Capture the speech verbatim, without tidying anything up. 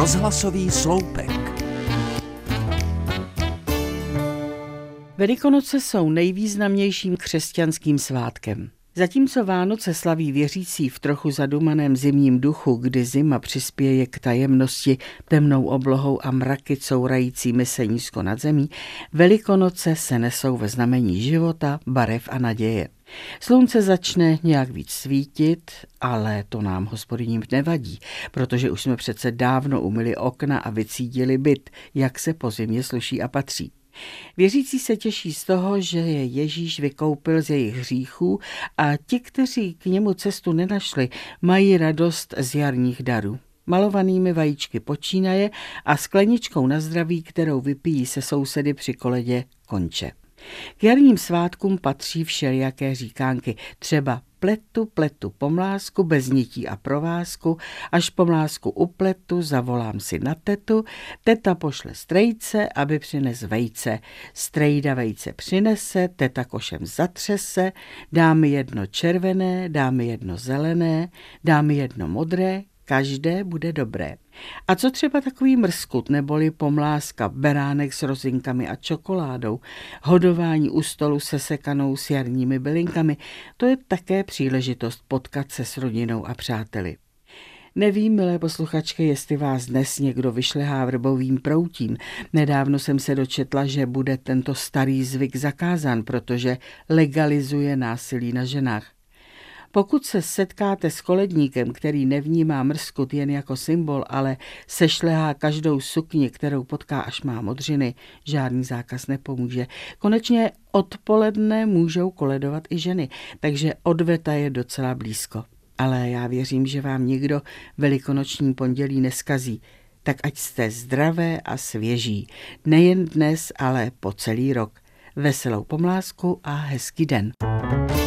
Rozhlasový sloupek. Velikonoce jsou nejvýznamnějším křesťanským svátkem. Zatímco Vánoce slaví věřící v trochu zadumaném zimním duchu, kdy zima přispěje k tajemnosti temnou oblohou a mraky courajícími se nízko nad zemí, Velikonoce se nesou ve znamení života, barev a naděje. Slunce začne nějak víc svítit, ale to nám Hospodyním nevadí, protože už jsme přece dávno umyli okna a vycídili byt, jak se po zimě sluší a patří. Věřící se těší z toho, že je Ježíš vykoupil z jejich hříchů a ti, kteří k němu cestu nenašli, mají radost z jarních darů. Malovanými vajíčky počínaje a skleničkou na zdraví, kterou vypijí se sousedy při koledě, konče. K jarním svátkům patří všelijaké říkánky, třeba pletu, pletu pomlásku, bez nití a provázku, až pomlásku upletu, zavolám si na tetu, teta pošle strejce, aby přines vejce, strejda vejce přinese, teta košem zatřese, dá mi jedno červené, dá mi jedno zelené, dá mi jedno modré, každé bude dobré. A co třeba takový mrskut neboli pomláska, beránek s rozinkami a čokoládou, hodování u stolu se sekanou s jarními bylinkami, to je také příležitost potkat se s rodinou a přáteli. Nevím, milé posluchačky, jestli vás dnes někdo vyšlehá vrbovým proutím. Nedávno jsem se dočetla, že bude tento starý zvyk zakázán, protože legalizuje násilí na ženách. Pokud se setkáte s koledníkem, který nevnímá mrskut jen jako symbol, ale sešlehá každou sukni, kterou potká, až má modřiny, žádný zákaz nepomůže. Konečně odpoledne můžou koledovat i ženy, takže odveta je docela blízko. Ale já věřím, že vám nikdo velikonoční pondělí neskazí. Tak ať jste zdravé a svěží. Nejen dnes, ale po celý rok. Veselou pomlásku a hezký den.